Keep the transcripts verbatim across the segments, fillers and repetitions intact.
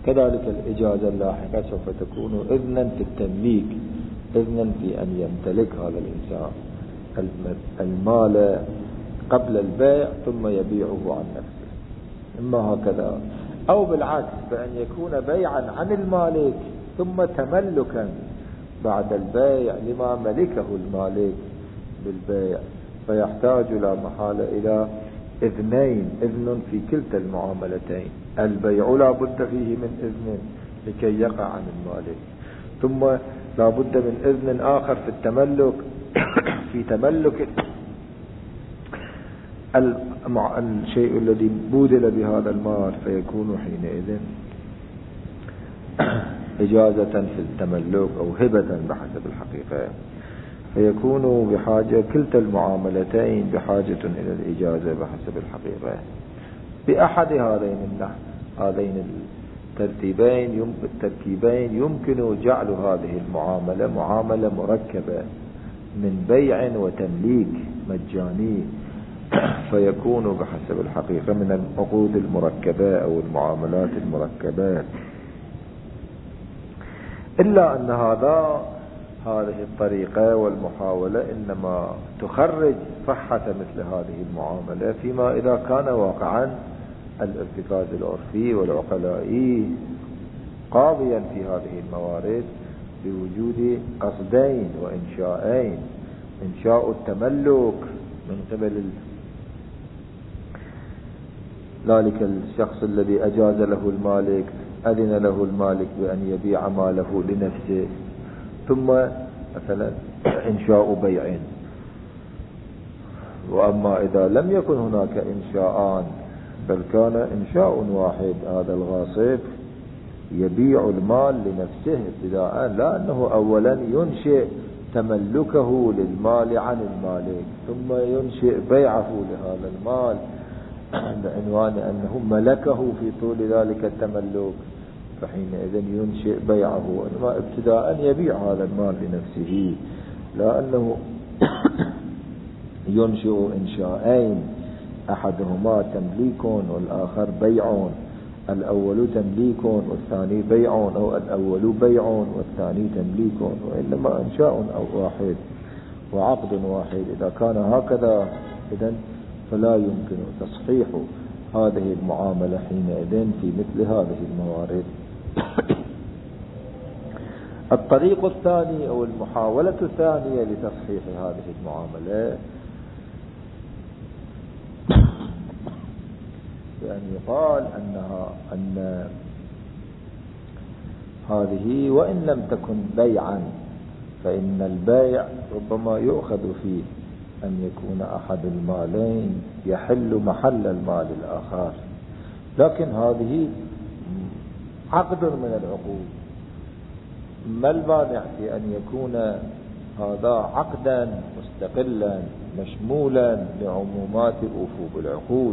كذلك الإجازة اللاحقة سوف تكون إذنا في التمليك، إذنا في أن يمتلك هذا الإنسان المال قبل البيع ثم يبيعه عن نفسه، إما هكذا أو بالعكس بأن يكون بيعا عن المالك ثم تملكا بعد البيع لما ملكه المالك بالبيع، فيحتاج لا محالة إلى إذنين، إذن في كلتا المعاملتين. البيع لا بد فيه من إذن لكي يقع عن المالك، ثم لا بد من إذن آخر في التملك في تملك الشيء الذي بودل بهذا المال، فيكون حينئذ إجازة في التملك أو هبة بحسب الحقيقة، فيكون بحاجة كلتا المعاملتين بحاجة إلى الإجازة بحسب الحقيقة بأحد هذين هذين الترتيبين التركيبين يمكن جعل هذه المعاملة معاملة مركبة من بيع وتمليك مجاني، فيكون بحسب الحقيقة من العقود المركبة أو المعاملات المركبات. إلا أن هذا هذه الطريقة والمحاولة إنما تخرج صحة مثل هذه المعاملة فيما إذا كان واقعا الارتكاز العرفي والعقلائي قاضيا في هذه الموارد بوجود قصدين وإنشاءين: إنشاء التملك من قبل ذلك الشخص الذي أجاز له المالك، أذن له المالك بأن يبيع ماله لنفسه، ثم مثلا إنشاء بيع. وأما إذا لم يكن هناك إنشاءان بل كان إنشاء واحد، هذا الغاصب يبيع المال لنفسه ابتداء، لا أنه أولا ينشئ تملكه للمال عن المالك ثم ينشئ بيعه لهذا المال بعنوان أنه ملكه في طول ذلك التملك، فحينئذ ينشئ بيعه، إنما ابتداء يبيع هذا المال لنفسه، لا أنه ينشئ إنشاءين أحدهما تمليك والآخر بيع، الأول تمليك والثاني بيع، أو الأول بيع والثاني تمليك، وإنما إنشاء أو واحد وعقد واحد. إذا كان هكذا إذن فلا يمكن تصحيح هذه المعاملة حينئذ في مثل هذه الموارد. الطريق الثاني أو المحاولة الثانية لتصحيح هذه المعاملة بأن يقال أنها أن هذه وإن لم تكن بيعا فإن البيع ربما يؤخذ فيه أن يكون أحد المالين يحل محل المال الآخر، لكن هذه عقد من العقود. ما المانع في أن يكون هذا عقدا مستقلا مشمولا لعمومات الوفوق العقود،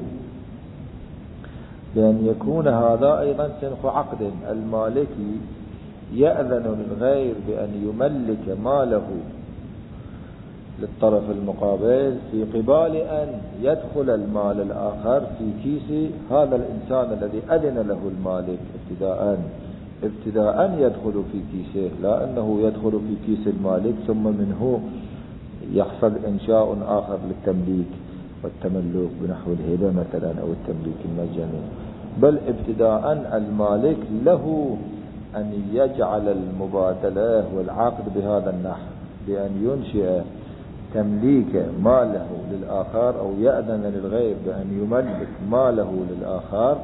بأن يكون هذا أيضا سنخ عقد، المالكي يأذن للغير بأن يملك ماله للطرف المقابل في قبال أن يدخل المال الآخر في كيس هذا الإنسان الذي أذن له المالك ابتداء ابتداء يدخل في كيسه، لا أنه يدخل في كيس المالك ثم منه يحصل إنشاء آخر للتمليك والتملك بنحو الهبة مثلا أو التمليك المجاني، بل ابتداء المالك له أن يجعل المبادلة والعقد بهذا النحو، بأن ينشئ تمليك ماله للآخر أو يأذن للغير بأن يملك ماله للآخر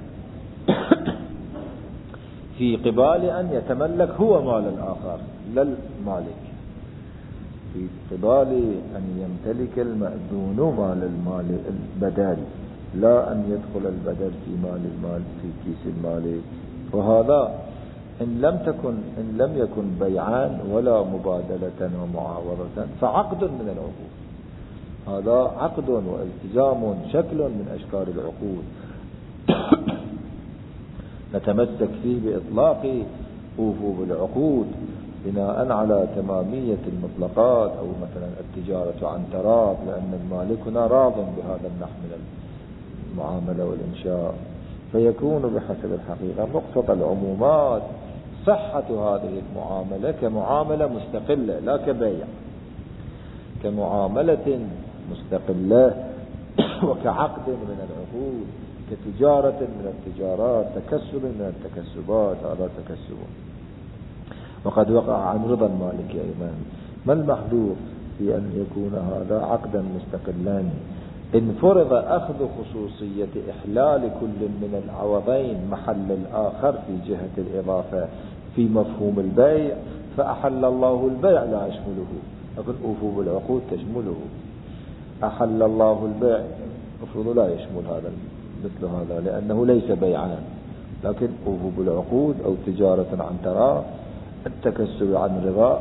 في قبال أن يتملك هو مال الآخر للمالك، في قبال أن يمتلك المأذون مال المال البدل، لا أن يدخل البدل في مال المال في كيس المالك. وهذا إن لم تكن إن لم يكن بيعان ولا مبادلة ومعاوضة فعقد من العقود، هذا عقد والتزام شكل من أشكال العقود نتمسك فيه بإطلاق وفوق العقود بناء على تمامية المطلقات، أو مثلا التجارة عن تراض، لأن المالك هنا راض بهذا النحو من المعاملة والإنشاء، فيكون بحسب الحقيقة مقتضى العمومات صحة هذه المعاملة كمعاملة مستقلة لا كبيع، كمعاملة مستقلة وكعقد من العقود، كتجارة من التجارات، تكسب من التكسبات، هذا تكسب. وقد وقع عن رضا المالك أيضا. ما المحذور في أن يكون هذا عقدا مستقلا؟ إن فرض أخذ خصوصية إحلال كل من العوضين محل الآخر في جهة الإضافة في مفهوم البيع، فأحل الله البيع لا يشمله، لكن أوفوا بالعقود تشمله. أحل الله البيع المفروض لا يشمل هذا مثل هذا لأنه ليس بيعا، لكن أوفوا بالعقود أو تجارة عن تراض، التكسب عن رضا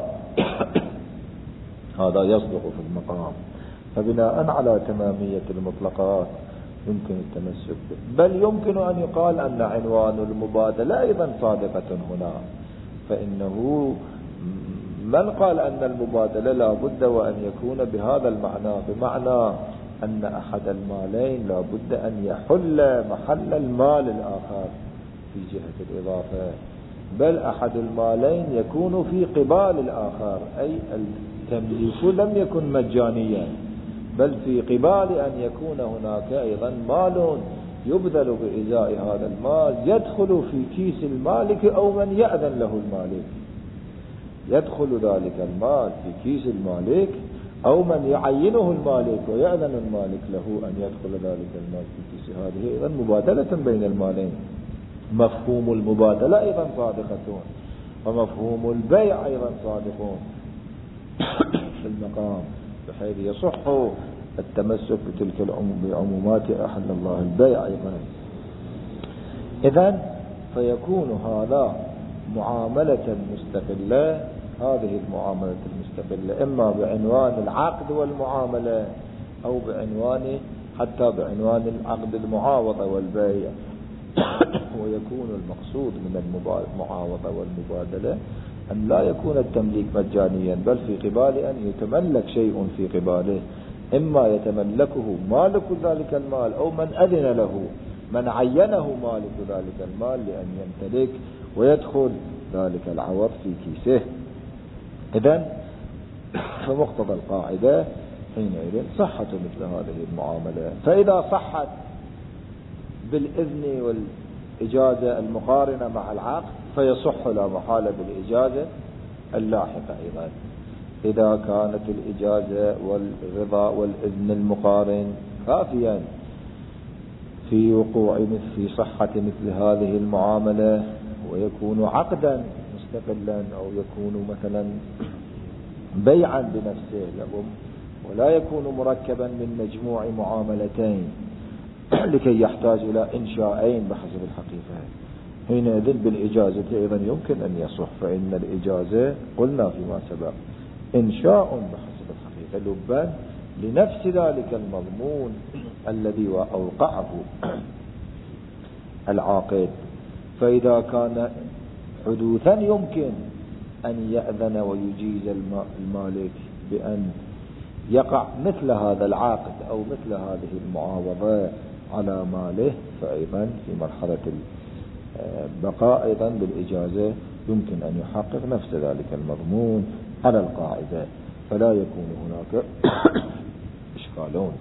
هذا يصدق في المقام. فبناء على تمامية المطلقات يمكن التمسك به، بل يمكن أن يقال أن عنوان المبادلة أيضا صادقة هنا. فإنه من قال أن المبادلة لا بد وأن يكون بهذا المعنى، بمعنى أن أحد المالين لا بد أن يحل محل المال الآخر في جهة الإضافة، بل أحد المالين يكون في قبال الآخر، أي التمليك لم يكن مجانيا، بل في قبال أن يكون هناك أيضا مال يبذل بإزاء هذا المال يدخل في كيس المالك أو من يأذن له المالك. يدخل ذلك المال في كيس المالك أو من يعينه المالك ويأذن المالك له أن يدخل ذلك المال في كيس. هذه أيضا مبادلة بين المالين. مفهوم المبادلة أيضا صادقة، ومفهوم البيع أيضا صادقون في المقام، بحيث يصح التمسك بتلك العمومات أحل الله البيع أيضا. إذن فيكون هذا معاملة مستقلة، هذه المعاملة المستقلة إما بعنوان العقد والمعاملة أو بعنوان حتى بعنوان العقد المعاوضة والبيع. ويكون المقصود من المعاوضة والمبادلة أن لا يكون التمليك مجانيا، بل في قبال أن يتملك شيء في قباله، إما يتملكه مالك ذلك المال أو من أذن له، من عينه مالك ذلك المال لأن يمتلك ويدخل ذلك العوض في كيسه. إذن فمقتضى القاعدة حينئذ صحة مثل هذه المعاملة. فإذا صحت بالإذن والإجازة المقارنة مع العقد فيصح لا محالة بالإجازة اللاحقة أيضا. إذا كانت الإجازة والرضا والإذن المقارن كافيا في وقوع مثل في صحة مثل هذه المعاملة، ويكون عقدا مستقلا أو يكون مثلا بيعا بنفسه لهم، ولا يكون مركبا من مجموع معاملتين لكي يحتاج إلى إنشاءين بحسب الحقيقة، حينئذ بالإجازة أيضا يمكن أن يصح. فإن الإجازة قلنا فيما سبق إنشاء بحسب الحقيقة لبا لنفس ذلك المضمون الذي أوقعه العاقد. فإذا كان حدوثا يمكن أن يأذن ويجيز المالك بأن يقع مثل هذا العقد أو مثل هذه المعاوضة على ماله، فأيضا في مرحلة البقاء أيضا بالإجازة يمكن أن يحقق نفس ذلك المضمون على القاعدة، فلا يكون هناك إشكالون.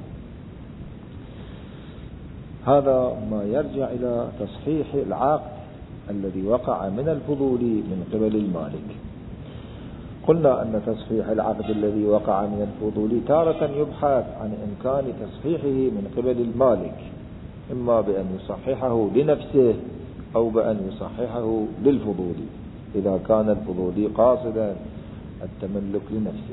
هذا ما يرجع إلى تصحيح العقد الذي وقع من الفضولي من قبل المالك. قلنا أن تصحيح العقد الذي وقع من الفضولي تارة يبحث عن إمكان تصحيحه من قبل المالك، إما بأن يصححه لنفسه أو بأن يصححه للفضولي إذا كان الفضولي قاصدا التملك لنفسه.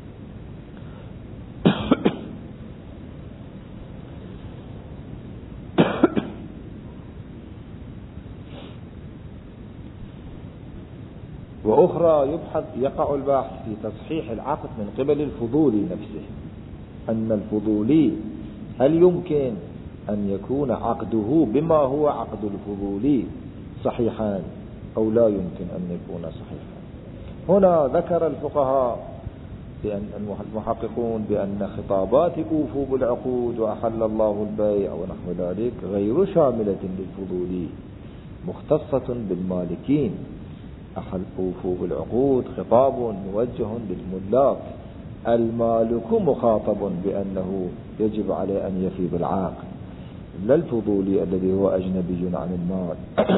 وأخرى يبحث يقع البحث في تصحيح العقد من قبل الفضولي نفسه، أن الفضولي هل يمكن أن يكون عقده بما هو عقد الفضولي صحيحا أو لا يمكن أن يكون صحيحا. هنا ذكر الفقهاء بأن المحققون بأن خطابات أوفوا بالعقود وأحل الله البيع ونحو ذلك غير شاملة للفضولي، مختصة بالمالكين. أحل أوفوا بالعقود خطاب موجه للملاك، المالك مخاطب بأنه يجب عليه أن يفي بالعقد، لا الفضولي الذي هو أجنبي عن المال.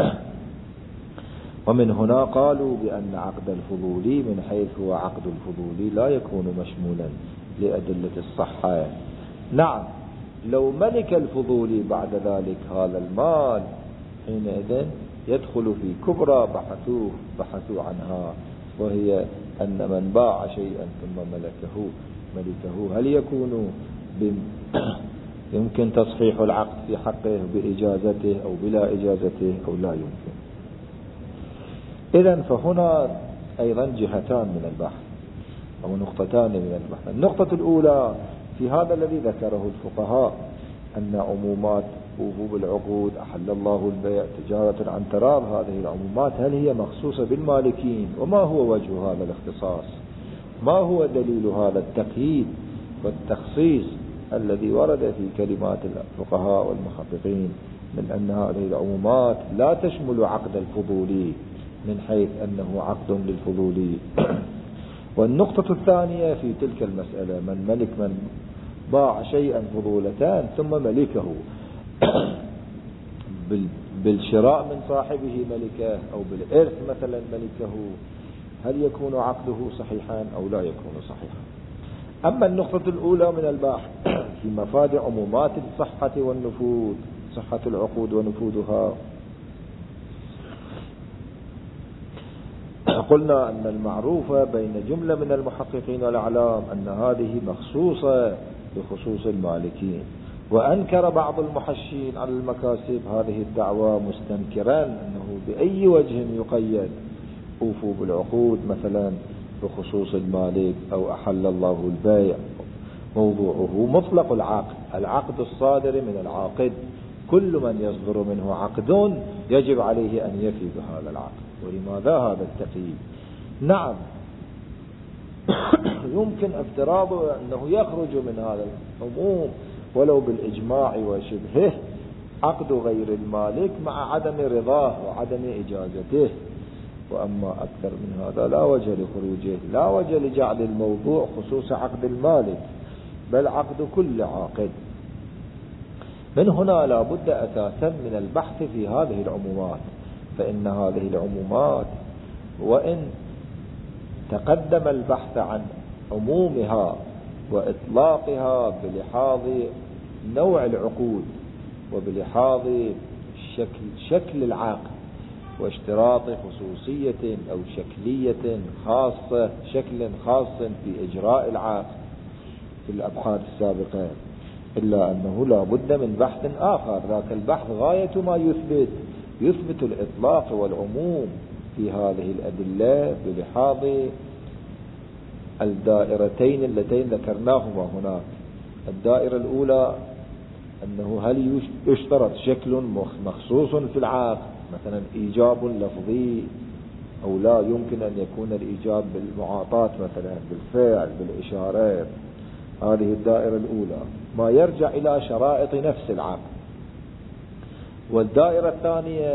ومن هنا قالوا بأن عقد الفضولي من حيث هو عقد الفضولي لا يكون مشمولا لأدلة الصحة. نعم، لو ملك الفضولي بعد ذلك هذا المال حينئذ يدخل في كبرى بحثوه بحثوا عنها، وهي أن من باع شيئا ثم ملكه ملكه هل يكون يمكن تصحيح العقد في حقه بإجازته أو بلا إجازته أو لا يمكن. إذن فهنا أيضا جهتان من البحث أو نقطتان من البحث. النقطة الأولى في هذا الذي ذكره الفقهاء أن عمومات أوفوا بالعقود أحل الله البيع تجارة عن تراض، هذه العمومات هل هي مخصوصة بالمالكين؟ وما هو وجه هذا الاختصاص؟ ما هو دليل هذا التقييد والتخصيص الذي ورد في كلمات الفقهاء والمحققين من أن هذه العمومات لا تشمل عقد الفضولي من حيث أنه عقد للفضولي؟ والنقطة الثانية في تلك المسألة من ملك من باع شيئا فضولتان ثم ملكه بالشراء من صاحبه ملكه أو بالإرث مثلا ملكه، هل يكون عقده صحيحا أو لا يكون صحيحا؟ أما النقطة الأولى من البحث في مفاد عمومات الصحة والنفوذ، صحة العقود ونفوذها، قلنا أن المعروف بين جملة من المحققين والأعلام أن هذه مخصوصة بخصوص المالكين، وأنكر بعض المحشين على المكاسب هذه الدعوة مستنكرا أنه بأي وجه يقيد أوفوا بالعقود مثلا بخصوص المالك أو أحل الله البيع. موضوعه مطلق العقد، العقد الصادر من العاقد، كل من يصدر منه عقد يجب عليه أن يفي بهذا العقد. ولماذا هذا التقييد؟ نعم يمكن افتراض أنه يخرج من هذا العموم ولو بالإجماع وشبهه عقد غير المالك مع عدم رضاه وعدم إجازته، وأما أكثر من هذا لا وجه لخروجه، لا وجه لجعل الموضوع خصوص عقد المالك بل عقد كل عاقد. من هنا لا بد أساسا من البحث في هذه العمومات، فإن هذه العمومات وإن تقدم البحث عن عمومها وإطلاقها بلحاظ نوع العقود وبلحاظ شكل, شكل العقد واشتراط خصوصية أو شكلية خاصة شكل خاص في إجراء العقد في الأبحاث السابقة، إلا أنه لا بد من بحث آخر، ذاك البحث غاية ما يثبت يثبت الإطلاق والعموم في هذه الأدلة بلحاظ الدائرتين اللتين ذكرناهما هناك. الدائرة الأولى أنه هل يشترط شكل مخصوص في العقد مثلا إيجاب لفظي أو لا يمكن أن يكون الإيجاب بالمعاطاة مثلا بالفعل بالإشارات. هذه الدائرة الأولى ما يرجع إلى شرائط نفس العقد. والدائرة الثانية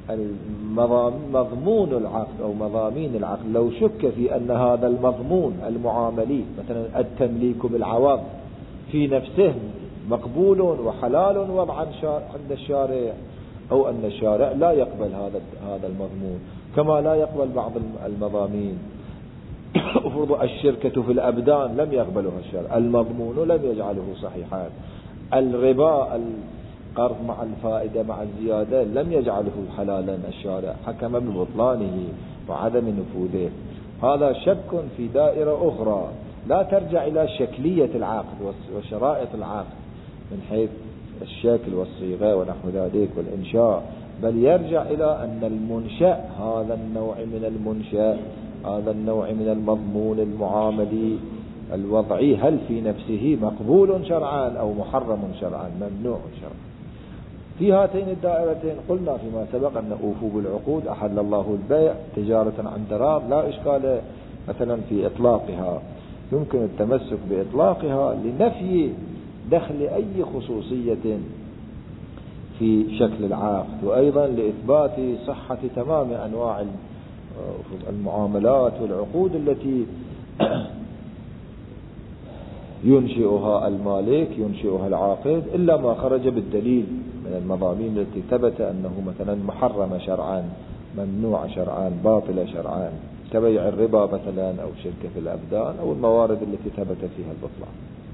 مضمون العقد أو مضامين العقد، لو شك في أن هذا المضمون المعاملي مثلا التمليك بالعوض في نفسه مقبول وحلال وضعا عند الشارع، أو أن الشارع لا يقبل هذا هذا المضمون كما لا يقبل بعض المضامين. افرض الشركة في الأبدان لم يقبلها الشارع، المضمون لم يجعله صحيحا. الربا القرض مع الفائدة مع الزيادة لم يجعله حلالا الشارع، حكم ببطلانه وعدم نفوذه. هذا شك في دائرة أخرى لا ترجع إلى شكلية العقد وشرائط العقد من حيث الشكل والصيغة ونحو ذلك والإنشاء، بل يرجع إلى أن المنشأ هذا النوع من المنشأ هذا النوع من المضمون المعاملي الوضعي هل في نفسه مقبول شرعا أو محرم شرعا ممنوع شرعا. في هاتين الدائرتين قلنا فيما سبق أن أوفوا بالعقود أحل الله البيع تجارة عن تراض لا إشكال مثلا في إطلاقها. يمكن التمسك بإطلاقها لنفي دخل أي خصوصية في شكل العقد، وأيضا لإثبات صحة تمام أنواع المعاملات والعقود التي ينشئها المالك ينشئها العاقد، إلا ما خرج بالدليل من المضامين التي ثبت أنه مثلا محرمة شرعا، ممنوع شرعا، باطلة شرعا، كبيع الربا مثلا أو شركة في الأبدان أو الموارد التي ثبت فيها البطلان.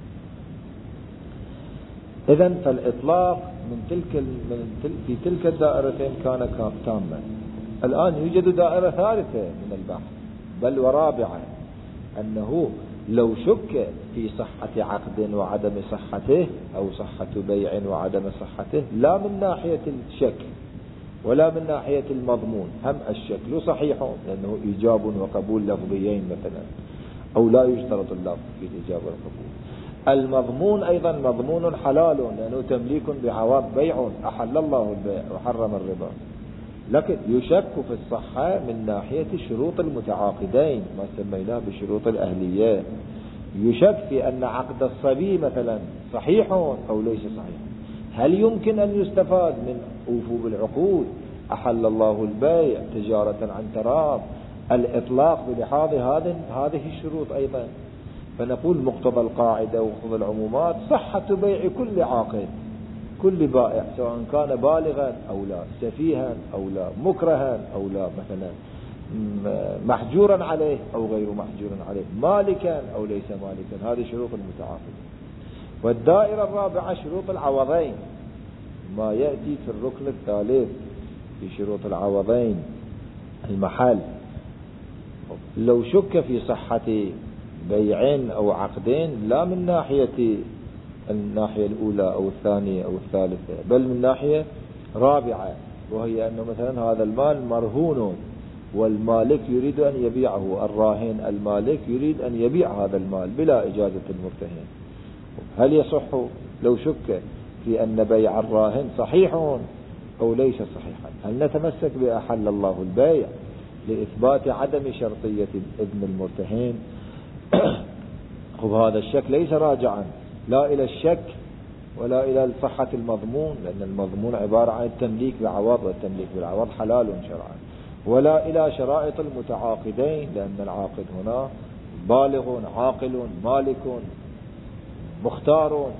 إذن فالإطلاق من تلك من تل في تلك الدائرتين كان تاما. الآن يوجد دائرة ثالثة من البحث بل ورابعة، أنه لو شك في صحة عقد وعدم صحته أو صحة بيع وعدم صحته، لا من ناحية الشك ولا من ناحية المضمون، هم الشكل صحيح لأنه إيجاب وقبول لفظيين مثلا، أو لا يشترط اللفظ في الإيجاب والقبول. المضمون أيضا مضمون حلال لأنه تمليك بعوض بيع، أحل الله البيع وحرم الربا، لكن يشك في الصحة من ناحية شروط المتعاقدين، ما سميناه بشروط الأهلية. يشك في أن عقد الصبي مثلا صحيح أو ليس صحيح، هل يمكن أن يستفاد من أوفوا بالعقود، أحل الله البيع، تجارة عن تراض، الإطلاق بلحاظ هذه الشروط أيضا. فنقول مقتضى القاعدة ومقتضى العمومات صحة بيع كل عاقد، كل بائع سواء كان بالغا أو لا، سفيها أو لا، مكرها أو لا، مثلا محجورا عليه أو غير محجورا عليه، مالكا أو ليس مالكا، هذه شروط المتعاقد. والدائرة الرابعة شروط العوضين، ما يأتي في الركن الثالث في شروط العوضين المحل. لو شك في صحة بيعين أو عقدين لا من ناحية الناحية الأولى أو الثانية أو الثالثة، بل من ناحية رابعة، وهي أنه مثلا هذا المال مرهون والمالك يريد أن يبيعه، الراهن المالك يريد أن يبيع هذا المال بلا إجازة المرتهن، هل يصح لو شك في أن بيع الراهن صحيح أو ليس صحيحا؟ هل نتمسك بأحل الله البيع لإثبات عدم شرطية ابن المرتهن؟ وهذا الشك ليس راجعا لا إلى الشك ولا إلى صحة المضمون، لأن المضمون عبارة عن التمليك بعوض، والتمليك بالعوض حلال شرعا، ولا إلى شرائط المتعاقدين، لأن العاقد هنا بالغ عاقل مالك مختار،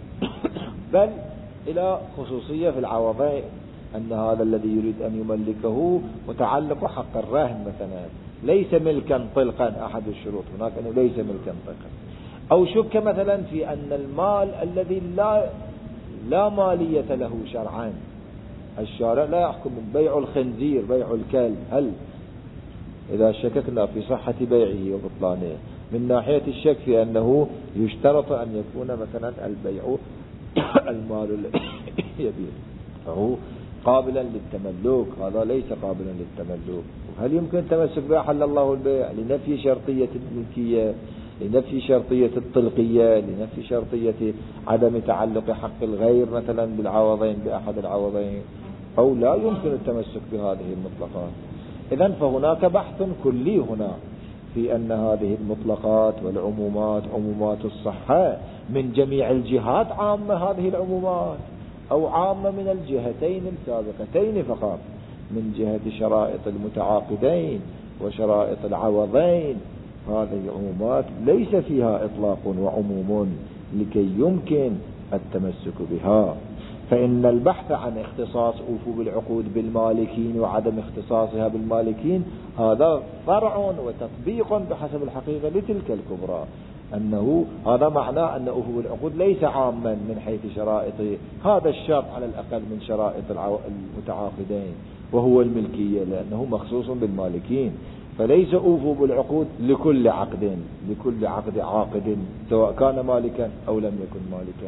بل إلى خصوصية في العوضين، أن هذا الذي يريد أن يملكه متعلق حق الرهن مثلا، ليس ملكا طلقا أحد الشروط هناك أنه ليس ملكا طلقا. أو شك مثلا في أن المال الذي لا لا مالية له شرعا، الشارع لا يحكم بيع الخنزير بيع الكلب، هل إذا شككنا في صحة بيعه وبطلانه من ناحية الشك في أنه يشترط أن يكون مثلا البيع المال الذي يبيع فهو قابلا للتملك، هذا ليس قابلا للتملك، هل يمكن التمسك بأحل الله البيع لنفي شرطية الملكية، لنفي شرطية الطلقية، لنفي شرطية عدم تعلق حق الغير مثلا بالعوضين بأحد العوضين، أو لا يمكن التمسك بهذه المطلقات؟ إذن فهناك بحث كلي هنا في أن هذه المطلقات والعمومات عمومات الصحة من جميع الجهات عامة، هذه العمومات أو عامة من الجهتين السابقتين فقط، من جهة شرائط المتعاقدين وشرائط العوضين، هذه العمومات ليس فيها إطلاق وعموم لكي يمكن التمسك بها. فإن البحث عن اختصاص أوفوا بالعقود بالمالكين وعدم اختصاصها بالمالكين هذا فرع وتطبيق بحسب الحقيقة لتلك الكبرى، أنه هذا معناه أن أوفوا بالعقود ليس عاما من حيث شرائط هذا الشرط على الأقل من شرائط المتعاقدين وهو الملكية، لأنه مخصوص بالمالكين، فليس أوفوا بالعقود لكل عقد لكل عقد عاقد سواء كان مالكا أو لم يكن مالكا.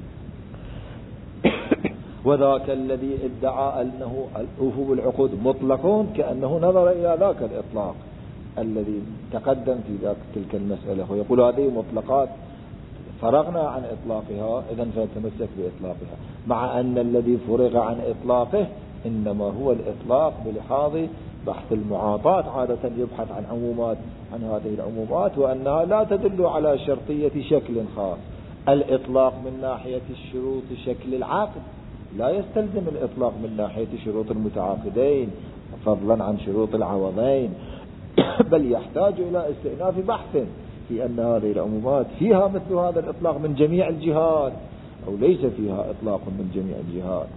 وذاك الذي ادعى أنه أوفوا بالعقود مطلقون كأنه نظر إلى ذاك الإطلاق الذي تقدم في ذاك تلك المسألة ويقول هذه مطلقات فرغنا عن إطلاقها إذن فنتمسك بإطلاقها، مع أن الذي فرغ عن إطلاقه إنما هو الإطلاق بلحاظ بحث المعاطاة عادة يبحث عن عمومات عن هذه العمومات، وأنها لا تدل على شرطية شكل خاص. الإطلاق من ناحية الشروط شكل العقد لا يستلزم الإطلاق من ناحية شروط المتعاقدين فضلا عن شروط العوضين، بل يحتاج إلى استئناف بحث في أن هذه العمومات فيها مثل هذا الإطلاق من جميع الجهات أو ليس فيها إطلاق من جميع الجهات.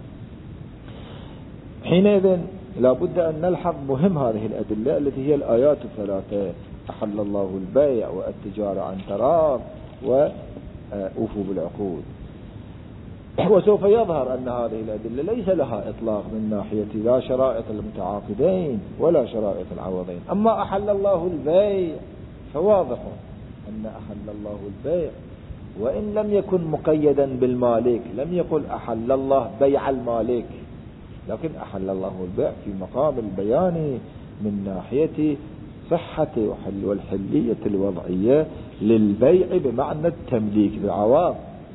حينئذ لا بد أن نلحظ مهم هذه الأدلة التي هي الآيات الثلاثة: أحل الله البيع والتجارة عن تراض وأوفوا بالعقود. وسوف يظهر أن هذه الأدلة ليس لها إطلاق من ناحية لا شرائط المتعاقدين ولا شرائط العوضين. أما أحل الله البيع فواضح أن أحل الله البيع وإن لم يكن مقيدا بالمالك، لم يقل أحل الله بيع المالك، لكن أحل الله البيع في مقام البيان من ناحية صحة والحلية الوضعية للبيع بمعنى التمليك بعوض،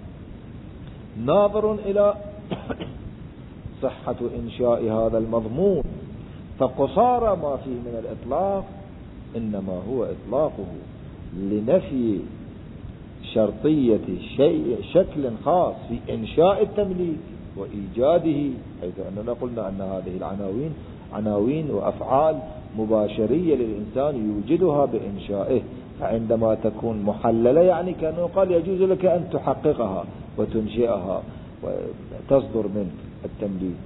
ناظر إلى صحة إنشاء هذا المضمون. فقصارى ما فيه من الإطلاق إنما هو إطلاقه لنفي شرطية شيء شكل خاص في إنشاء التمليك وإيجاده، حيث أننا قلنا أن هذه العناوين عناوين وأفعال مباشرية للإنسان يوجدها بإنشائه، فعندما تكون محللة يعني كأنه قال يجوز لك أن تحققها وتنشئها وتصدر منك التمليك.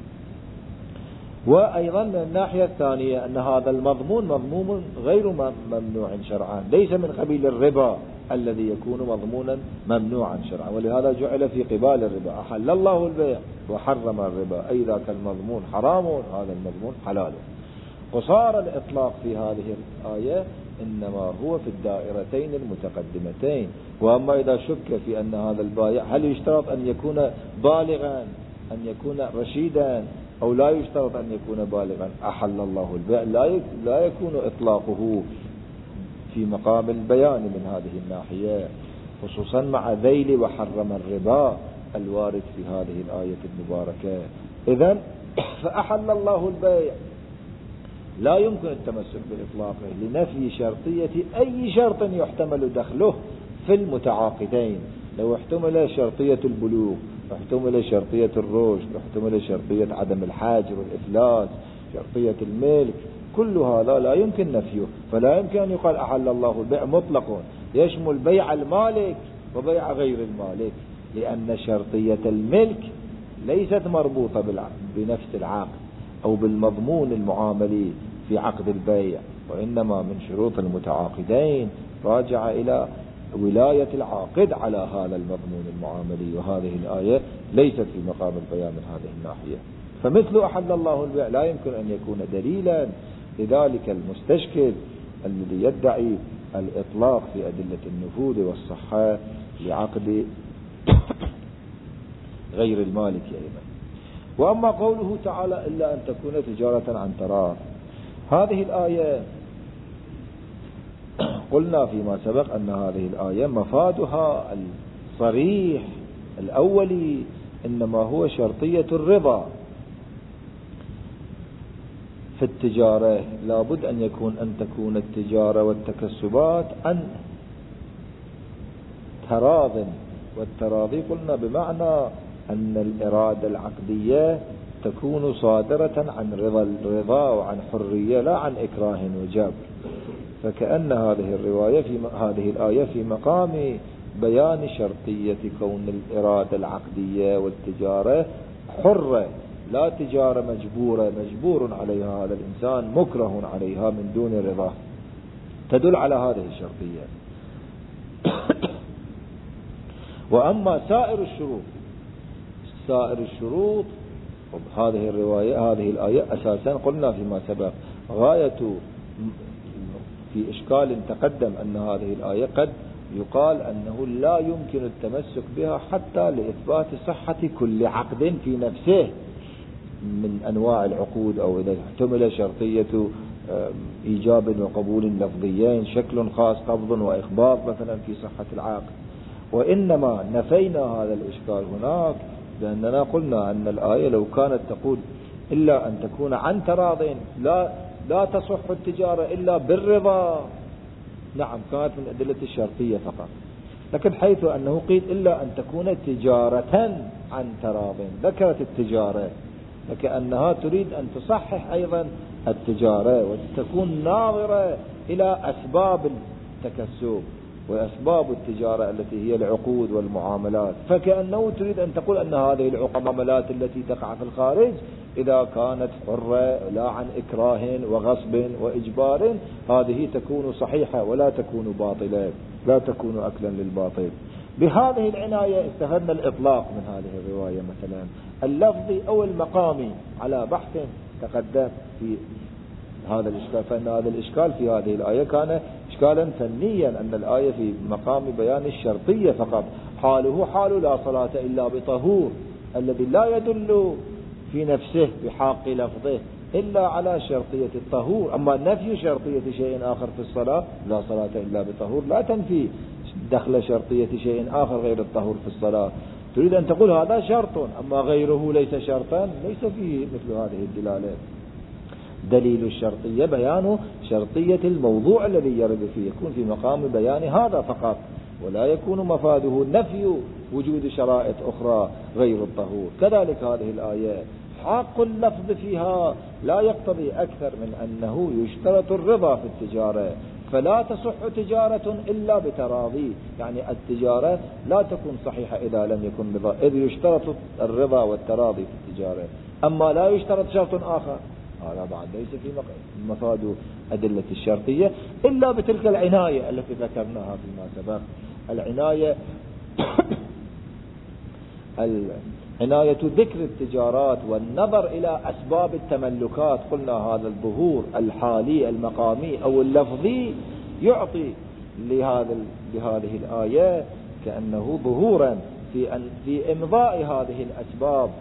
وأيضا من الناحية الثانية أن هذا المضمون مضمون غير ممنوع شرعا، ليس من قبيل الربا الذي يكون مضمونا ممنوعا شرعا، ولهذا جعل في قبال الربا. أحل الله البيع وحرم الربا، أي ذاك المضمون حرام هذا المضمون حلال. قصار الإطلاق في هذه الآية إنما هو في الدائرتين المتقدمتين. وأما إذا شك في أن هذا البائع هل يشترط أن يكون بالغا أن يكون رشيدا أو لا يشترط أن يكون بالغا، أحل الله البيع لا يكون إطلاقه في مقام البيان من هذه الناحية، خصوصا مع ذيل وحرم الربا الوارد في هذه الآية المباركة. إذن فأحل الله البيع لا يمكن التمسك بإطلاقه لنفي شرطية أي شرط يحتمل دخله في المتعاقدين. لو احتمل شرطية البلوغ، احتمل شرطية الرشد، احتمل شرطية عدم الحاجر والإفلاس، شرطية الملك، كل هذا لا يمكن نفيه. فلا يمكن أن يقال أحل الله البيع مطلق يشمل بيع المالك وبيع غير المالك، لأن شرطية الملك ليست مربوطة بنفس العقد أو بالمضمون المعاملي في عقد البيع، وإنما من شروط المتعاقدين راجع إلى ولاية العاقد على هذا المضمون المعاملي. وهذه الآية ليست في مقام البيان من هذه الناحية. فمثل أحل الله البيع لا يمكن أن يكون دليلا لذلك المستشكل الذي يدعي الإطلاق في أدلة النفوذ والصحة لعقد غير المالك أيضا. وأما قوله تعالى إلا أن تكون تجارة عن تراض، هذه الآية قلنا فيما سبق أن هذه الآية مفادها الصريح الأولي إنما هو شرطية الرضا في التجارة. لابد أن يكون أن تكون التجارة والتكسبات عن تراض، والتراضي قلنا بمعنى أن الإرادة العقدية تكون صادرة عن رضا الرضا وعن حرية لا عن إكراه وجبر. فكأن هذه الرواية في هذه الآية في مقام بيان شرطية كون الإرادة العقدية والتجارة حرة لا تجارة مجبورة مجبور عليها هذا الإنسان مكره عليها من دون رضا، تدل على هذه الشرطية. وأما سائر الشروط سائر الشروط هذه الرواية هذه الآية أساسا قلنا فيما سبق غاية في إشكال تقدم أن هذه الآية قد يقال أنه لا يمكن التمسك بها حتى لإثبات صحة كل عقد في نفسه من أنواع العقود، أو إذا احتمل شرطية إيجاب وقبول لفظيين، شكل خاص قبض وإخبار مثلا في صحة العقد. وإنما نفينا هذا الإشكال هناك لأننا قلنا أن الآية لو كانت تقول إلا أن تكون عن تراض لا لا تصح التجارة إلا بالرضا. نعم كانت من أدلة الشرطية فقط، لكن حيث أنه قيل إلا أن تكون تجارة عن تراض، ذكرت التجارة لكأنها تريد أن تصحح أيضا التجارة وتكون ناظرة إلى أسباب التكسب وأسباب التجارة التي هي العقود والمعاملات، فكأنه تريد أن تقول أن هذه المعاملات التي تقع في الخارج إذا كانت حرة لا عن إكراه وغصب وإجبار هذه تكون صحيحة ولا تكون باطلة، لا تكون أكلا للباطل. بهذه العناية استفدنا الإطلاق من هذه الرواية مثلا اللفظي أو المقامي على بحث تقدم في هذا الإشكال، فإن هذا الإشكال في هذه الآية كان إشكالا فنيا، أن الآية في مقام بيان الشرطية فقط، حاله حال لا صلاة إلا بطهور الذي لا يدل في نفسه بحق لفظه إلا على شرطية الطهور. أما نفي شرطية شيء آخر في الصلاة لا صلاة إلا بطهور لا تنفي دخل شرطية شيء آخر غير الطهور في الصلاة. تريد أن تقول هذا شرط أما غيره ليس شرطا، ليس فيه مثل هذه الدلالة. دليل الشرطية بيان شرطية الموضوع الذي يرد فيه، يكون في مقام بيان هذا فقط، ولا يكون مفاده نفي وجود شرائط أخرى غير الطهور. كذلك هذه الآية حق اللفظ فيها لا يقتضي أكثر من أنه يشترط الرضا في التجارة، فلا تصح تجارة إلا بتراضي، يعني التجارة لا تكون صحيحة إذا لم يكن رضا، إذ يشترط الرضا والتراضي في التجارة. أما لا يشترط شرط آخر هذا بعد ليس في مفاد أدلة الشرطية إلا بتلك العناية التي ذكرناها فيما سبق، العناية عناية ذكر التجارات والنظر إلى أسباب التملكات. قلنا هذا الظهور الحالي المقامي أو اللفظي يعطي لهذا لهذه الآية كأنه ظهورا في أن في إمضاء هذه الأسباب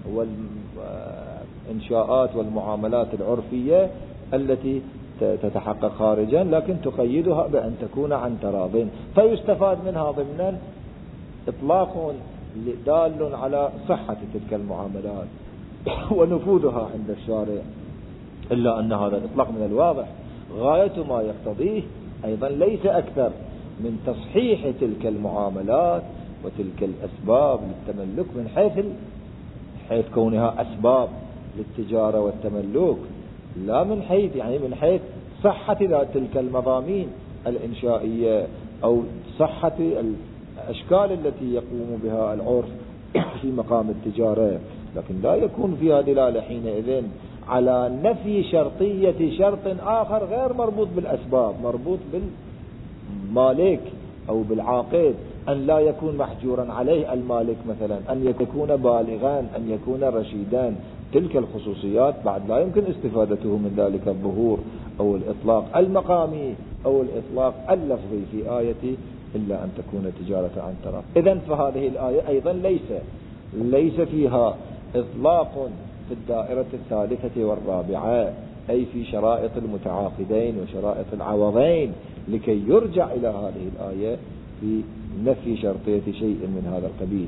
والإنشاءات والمعاملات العرفية التي تتحقق خارجا، لكن تقيدها بأن تكون عن تراض، فيستفاد منها ضمنا إطلاق دال على صحة تلك المعاملات ونفوذها عند الشارع، إلا أن هذا الإطلاق من الواضح غاية ما يقتضيه أيضا ليس أكثر من تصحيح تلك المعاملات وتلك الأسباب للتملك من حيث حيث كونها أسباب للتجارة والتملك، لا من حيث يعني من حيث صحة تلك المضامين الإنشائية أو صحة الأشكال التي يقوم بها العرف في مقام التجارة. لكن لا يكون فيها دلالة حينئذ على نفي شرطية شرط آخر غير مربوط بالأسباب، مربوط بالمالك أو بالعاقد، أن لا يكون محجورا عليه المالك مثلا، أن يكون بالغا، أن يكون رشيدا. تلك الخصوصيات بعد لا يمكن استفادته من ذلك الظهور أو الإطلاق المقامي أو الإطلاق اللفظي في آية إلا أن تكون تجارة عن تراض. إذن فهذه الآية أيضا ليس ليس فيها إطلاق في الدائرة الثالثة والرابعة، أي في شرائط المتعاقدين وشرائط العوضين، لكي يرجع إلى هذه الآية في نفي شرطية شيء من هذا القبيل.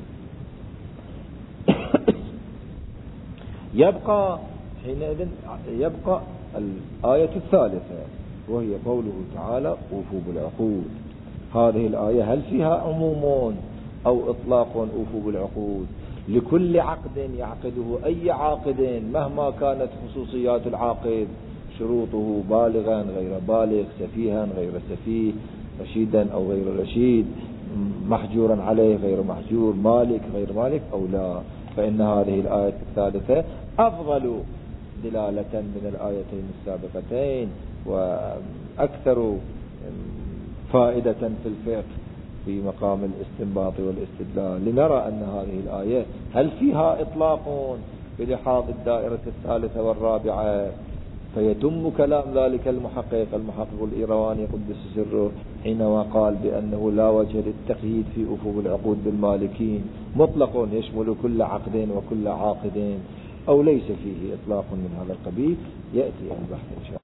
يبقى حينئذ يبقى الآية الثالثة وهي قوله تعالى أوفوا بالعقود. هذه الآية هل فيها عموم أو إطلاق أوفوا بالعقود لكل عقد يعقده أي عاقد مهما كانت خصوصيات العاقد، شروطه بالغا غير بالغ، سفيها غير سفيه، رشيدا أو غير رشيد، محجورا عليه غير محجور، مالك غير مالك أو لا، فإن هذه الآية الثالثة أفضل دلالة من الآيتين السابقتين وأكثر فائدة في الفقه في مقام الاستنباط والاستدلال، لنرى أن هذه الآية هل فيها إطلاق بلحاظ الدائرة الثالثة والرابعة، فيتم كلام ذلك المحقق المحقق الإيرواني قدس سره حينما قال بأنه لا وجه للتقييد في أفوب العقود بالمالكين، مطلق يشمل كل عقد وكل عاقد، أو ليس فيه إطلاق من هذا القبيل. يأتي البحث إن شاء الله.